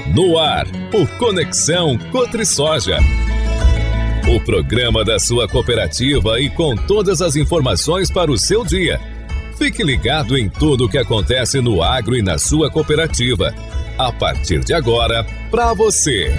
No ar, o Conexão Cotrisoja. O programa da sua cooperativa e com todas as informações para o seu dia. Fique ligado em tudo o que acontece no agro e na sua cooperativa. A partir de agora, para você.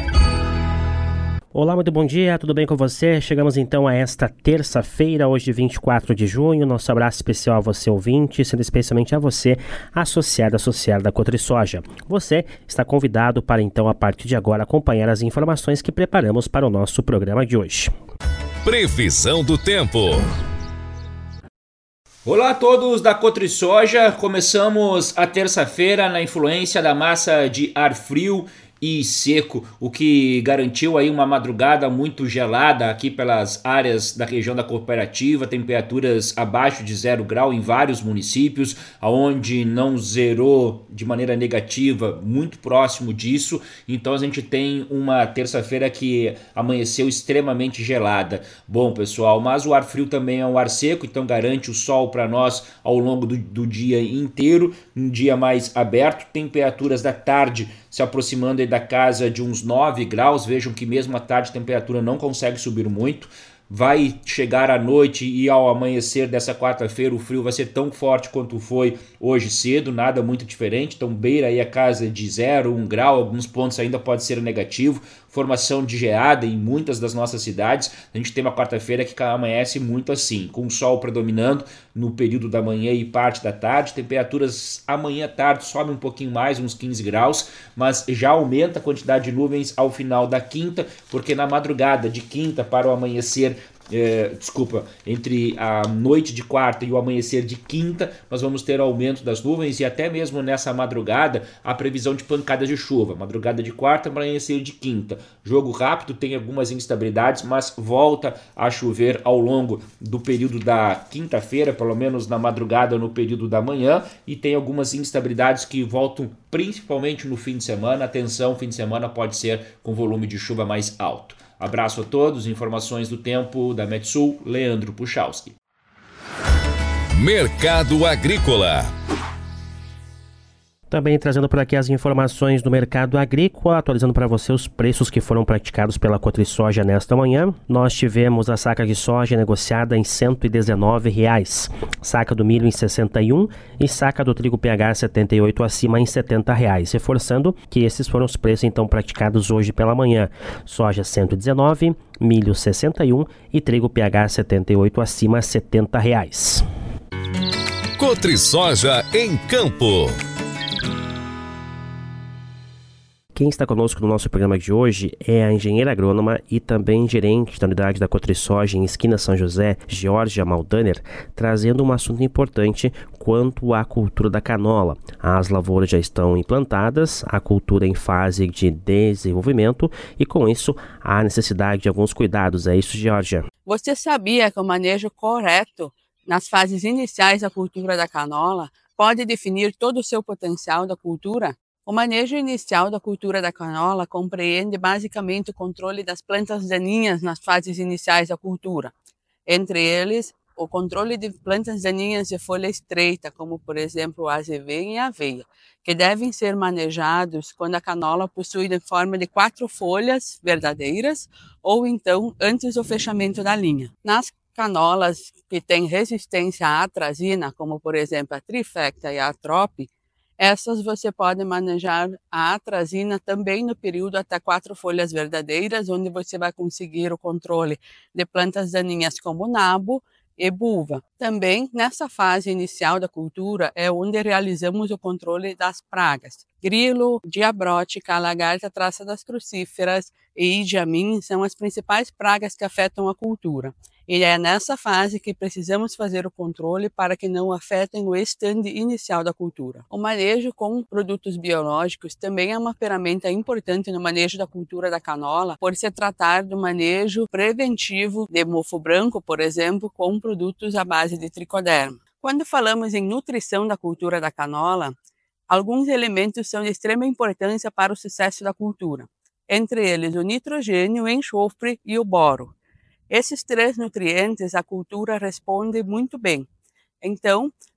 Olá, muito bom dia, tudo bem com você? Chegamos então a esta terça-feira, hoje 24 de junho. Nosso abraço especial a você, ouvinte, sendo especialmente a você, associado da Cotrisoja. Você está convidado para então, a partir de agora, acompanhar as informações que preparamos para o nosso programa de hoje. Previsão do tempo. Olá a todos da Cotrisoja, começamos a terça-feira na influência da massa de ar frio e seco, o que garantiu aí uma madrugada muito gelada aqui pelas áreas da região da cooperativa, temperaturas abaixo de 0 grau em vários municípios, aonde não zerou de maneira negativa, muito próximo disso. Então a gente tem uma terça-feira que amanheceu extremamente gelada. Bom, pessoal, mas o ar frio também é um ar seco, então garante o sol para nós ao longo do dia inteiro, um dia mais aberto, temperaturas da tarde se aproximando aí da casa de uns 9 graus, vejam que mesmo à tarde a temperatura não consegue subir muito, vai chegar à noite e ao amanhecer dessa quarta-feira o frio vai ser tão forte quanto foi hoje cedo, nada muito diferente, então beira aí a casa de 0, 1 grau, alguns pontos ainda pode ser negativo, formação de geada em muitas das nossas cidades. A gente tem uma quarta-feira que amanhece muito assim, com o sol predominando no período da manhã e parte da tarde, temperaturas amanhã à tarde sobe um pouquinho mais, uns 15 graus, mas já aumenta a quantidade de nuvens ao final da quinta, porque na madrugada de quinta para o amanhecer entre a noite de quarta e o amanhecer de quinta, nós vamos ter aumento das nuvens e até mesmo nessa madrugada a previsão de pancadas de chuva, madrugada de quarta, amanhecer de quinta, jogo rápido, tem algumas instabilidades, mas volta a chover ao longo do período da quinta-feira, pelo menos na madrugada no período da manhã, e tem algumas instabilidades que voltam principalmente no fim de semana. Atenção, fim de semana pode ser com volume de chuva mais alto. Abraço a todos, informações do tempo da Metsul, Leandro Puchalski. Mercado Agrícola. Também trazendo por aqui as informações do mercado agrícola, atualizando para você os preços que foram praticados pela Cotrisoja nesta manhã. Nós tivemos a saca de soja negociada em R$ 119, saca do milho em R$ 61 e saca do trigo PH 78 acima em R$ 70, reforçando que esses foram os preços então praticados hoje pela manhã. Soja 119, milho 61 e trigo PH 78 acima R$ 70. Cotrisoja em Campo. Quem está conosco no nosso programa de hoje é a engenheira agrônoma e também gerente da unidade da Cotrisoja em Esquina São José, Georgia Maldaner, trazendo um assunto importante quanto à cultura da canola. As lavouras já estão implantadas, a cultura em fase de desenvolvimento e com isso há necessidade de alguns cuidados. É isso, Georgia? Você sabia que o manejo correto nas fases iniciais da cultura da canola pode definir todo o seu potencial da cultura? O manejo inicial da cultura da canola compreende basicamente o controle das plantas daninhas nas fases iniciais da cultura. Entre eles, o controle de plantas daninhas de folha estreita, como por exemplo o azevém e a aveia, que devem ser manejados quando a canola possui de forma de 4 folhas verdadeiras ou então antes do fechamento da linha. Nas canolas que têm resistência à atrazina, como por exemplo a trifecta e a atrope, essas você pode manejar a atrazina também no período até 4 folhas verdadeiras, onde você vai conseguir o controle de plantas daninhas como nabo e bulva. Também nessa fase inicial da cultura é onde realizamos o controle das pragas. Grilo, diabrótica, lagarta traça das crucíferas e idiamim são as principais pragas que afetam a cultura. E é nessa fase que precisamos fazer o controle para que não afetem o estande inicial da cultura. O manejo com produtos biológicos também é uma ferramenta importante no manejo da cultura da canola, por se tratar do manejo preventivo de mofo branco, por exemplo, com produtos à base de tricoderma. Quando falamos em nutrição da cultura da canola, alguns elementos são de extrema importância para o sucesso da cultura, entre eles o nitrogênio, o enxofre e o boro. Esses 3 nutrientes a cultura responde muito bem. Então,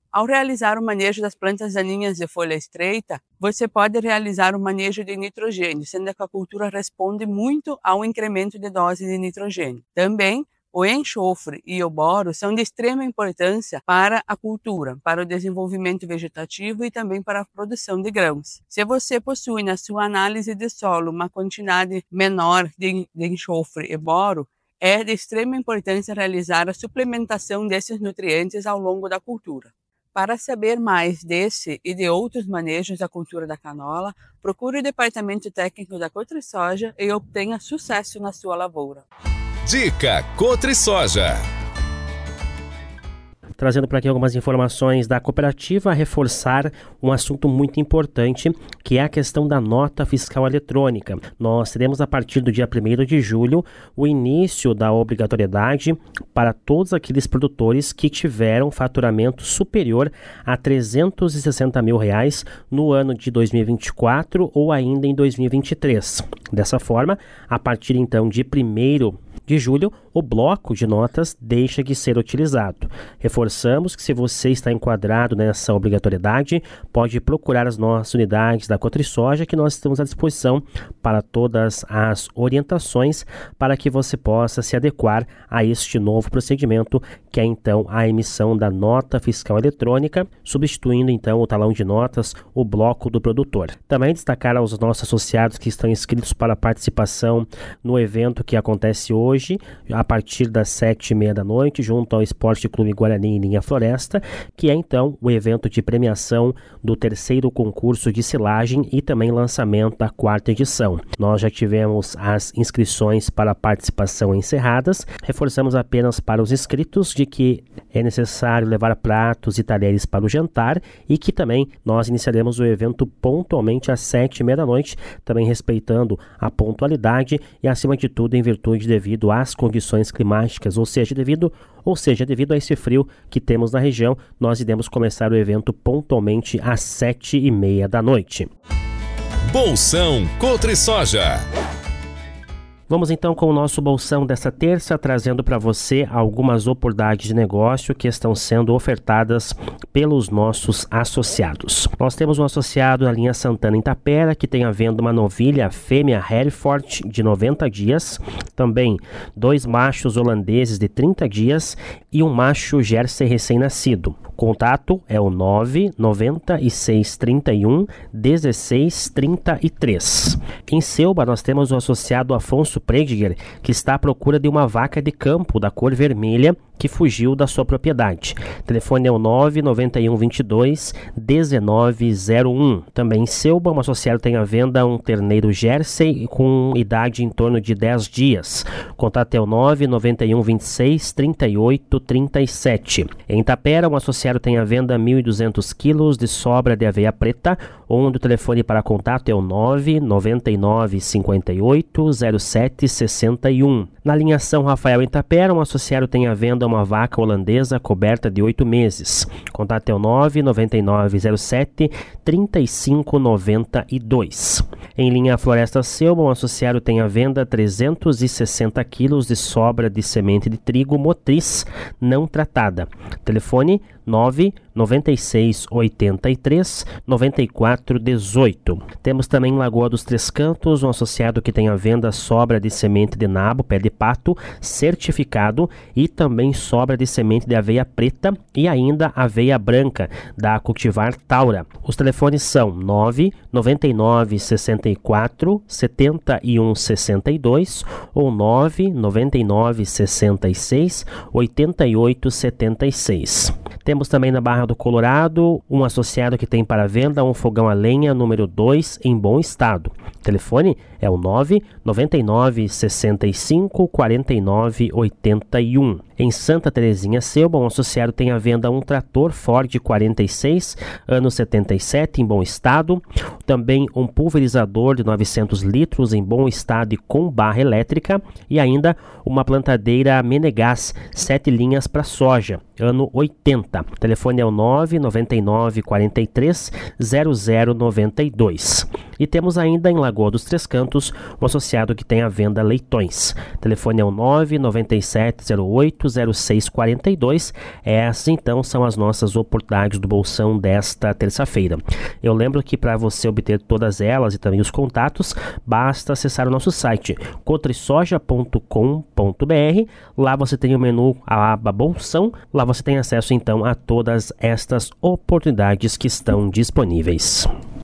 Ao realizar o manejo das plantas daninhas de folha estreita, você pode realizar o manejo de nitrogênio, sendo que a cultura responde muito ao incremento de dose de nitrogênio. Também, o enxofre e o boro são de extrema importância para a cultura, para o desenvolvimento vegetativo e também para a produção de grãos. Se você possui na sua análise de solo uma quantidade menor de enxofre e boro, é de extrema importância realizar a suplementação desses nutrientes ao longo da cultura. Para saber mais desse e de outros manejos da cultura da canola, procure o Departamento Técnico da CotriSoja e obtenha sucesso na sua lavoura. Dica CotriSoja. Trazendo para aqui algumas informações da cooperativa, a reforçar um assunto muito importante, que é a questão da nota fiscal eletrônica. Nós teremos a partir do dia 1º de julho o início da obrigatoriedade para todos aqueles produtores que tiveram faturamento superior a R$360 mil no ano de 2024 ou ainda em 2023. Dessa forma, a partir então de 1º de julho, o bloco de notas deixa de ser utilizado. Reforçamos que se você está enquadrado nessa obrigatoriedade, pode procurar as nossas unidades da CotriSoja, que nós estamos à disposição para todas as orientações para que você possa se adequar a este novo procedimento, que é então a emissão da nota fiscal eletrônica, substituindo então o talão de notas, o bloco do produtor. Também destacar aos nossos associados que estão inscritos para a participação no evento que acontece hoje, a partir das 7h30 da noite, junto ao Esporte Clube Guarani em Linha Floresta, que é então o evento de premiação do 3º concurso de silagem e também lançamento da 4ª edição. Nós já tivemos as inscrições para a participação encerradas, reforçamos apenas para os inscritos de que é necessário levar pratos e talheres para o jantar e que também nós iniciaremos o evento pontualmente às 7h30 da noite, também respeitando a pontualidade e, acima de tudo, em virtude devido às condições climáticas, ou seja, devido a esse frio que temos na região, nós iremos começar o evento pontualmente às 7h30 da noite. Bolsão CotriSoja. Vamos então com o nosso bolsão dessa terça, trazendo para você algumas oportunidades de negócio que estão sendo ofertadas pelos nossos associados. Nós temos um associado na linha Santana em Tapera, que tem à venda uma novilha fêmea Hereford de 90 dias, também 2 machos holandeses de 30 dias e um macho Jersey recém-nascido. O contato é o 99631 1633. Em Selba, nós temos o associado Afonso Prediger, que está à procura de uma vaca de campo da cor vermelha que fugiu da sua propriedade. O telefone é o 99122 1901. Também em Selba, um associado tem à venda um terneiro Jersey com idade em torno de 10 dias. O contato é o 99126 3837. Em Tapera, um associado tem à venda 1.200 quilos de sobra de aveia preta, onde o telefone para contato é o 99958 0761. Na linha São Rafael em Tapera, um associado tem à venda uma vaca holandesa coberta de 8 meses. O contato é o 99907 3592. Em linha Floresta Selba, um associado tem à venda 360 quilos de sobra de semente de trigo motriz não tratada. Telefone 99683 9418. Temos também em Lagoa dos Três Cantos um associado que tem à venda sobra de semente de nabo, pé de pato, certificado e também sobra de semente de aveia preta e ainda aveia branca da Cultivar Taura. Os telefones são 99964 7162 ou 99966 8876. Temos também na Barra do Colorado um associado que tem para venda um fogão a lenha número 2 em bom estado. O telefone é o 999 65 49 81. Em Santa Terezinha Selba, um associado tem à venda um trator Ford 46, ano 77, em bom estado. Também um pulverizador de 900 litros em bom estado e com barra elétrica. E ainda uma plantadeira Menegas, 7 linhas para soja. ano 80. O telefone é o 999 43 0092. E temos ainda em Lagoa dos Três Cantos um associado que tem à venda leitões. O telefone é o 997 08 0642. Essas então são as nossas oportunidades do Bolsão desta terça-feira. Eu lembro que para você obter todas elas e também os contatos, basta acessar o nosso site cotrisoja.com.br. Lá você tem o menu, a aba Bolsão. Lá você tem acesso então a todas estas oportunidades que estão disponíveis.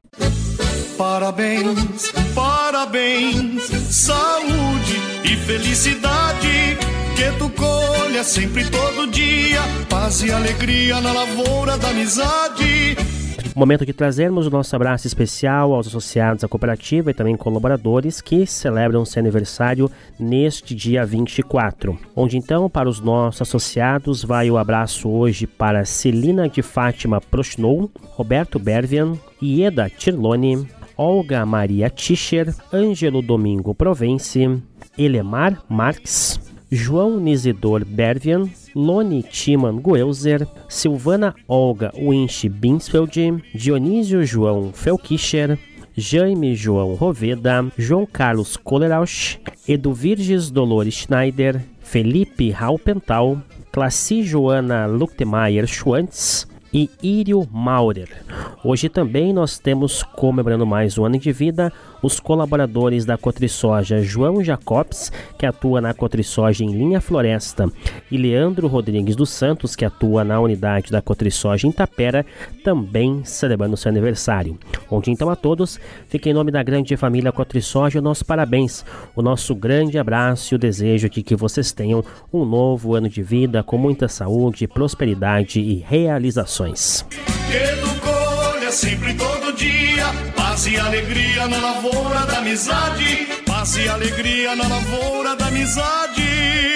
Parabéns, parabéns, saúde e felicidade, que tu colha sempre todo dia, paz e alegria na lavoura da amizade. Momento de trazermos o nosso abraço especial aos associados à cooperativa e também colaboradores que celebram seu aniversário neste dia 24. Onde então, para os nossos associados, vai o abraço hoje para Celina de Fátima Prochnow, Roberto Bervian, Ieda Tirlone, Olga Maria Tischer, Ângelo Domingo Provence, Elemar Marques, João Nisidor Bervian, Lone Timan Guelzer, Silvana Olga Winch Binsfeld, Dionísio João Felkischer, Jaime João Roveda, João Carlos Kolerausch, Eduvirges Dolores Schneider, Felipe Raupental, Classi Joana Luchtemeyer Schwantz e Írio Maurer. Hoje também nós temos, comemorando mais um ano de vida, os colaboradores da Cotrisoja João Jacobs, que atua na Cotrisoja em Linha Floresta, e Leandro Rodrigues dos Santos, que atua na unidade da Cotrisoja em Tapera, também celebrando seu aniversário. Onde então a todos, fica em nome da grande família Cotrisoja o nosso parabéns, o nosso grande abraço e o desejo de que vocês tenham um novo ano de vida com muita saúde, prosperidade e realizações. Que tu colha sempre todo dia, paz e alegria na lavoura da amizade, paz e alegria na lavoura da amizade.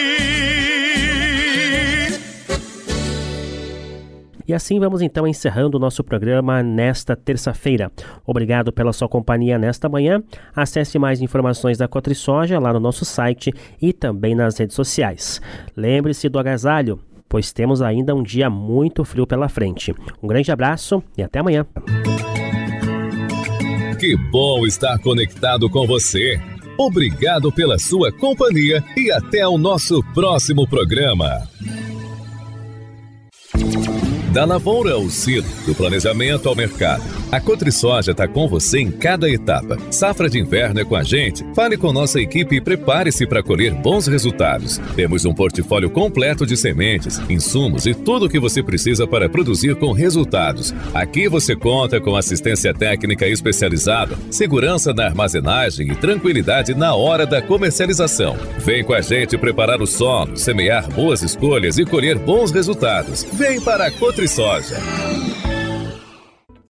E assim vamos então encerrando o nosso programa nesta terça-feira. Obrigado pela sua companhia nesta manhã. Acesse mais informações da Cotrisoja lá no nosso site e também nas redes sociais. Lembre-se do agasalho, pois temos ainda um dia muito frio pela frente. Um grande abraço e até amanhã. Que bom estar conectado com você. Obrigado pela sua companhia e até o nosso próximo programa. Da lavoura ao silo, do planejamento ao mercado, a Cotrisoja está com você em cada etapa. Safra de inverno é com a gente? Fale com nossa equipe e prepare-se para colher bons resultados. Temos um portfólio completo de sementes, insumos e tudo o que você precisa para produzir com resultados. Aqui você conta com assistência técnica especializada, segurança na armazenagem e tranquilidade na hora da comercialização. Vem com a gente preparar o solo, semear boas escolhas e colher bons resultados. Vem para a Cotrisoja.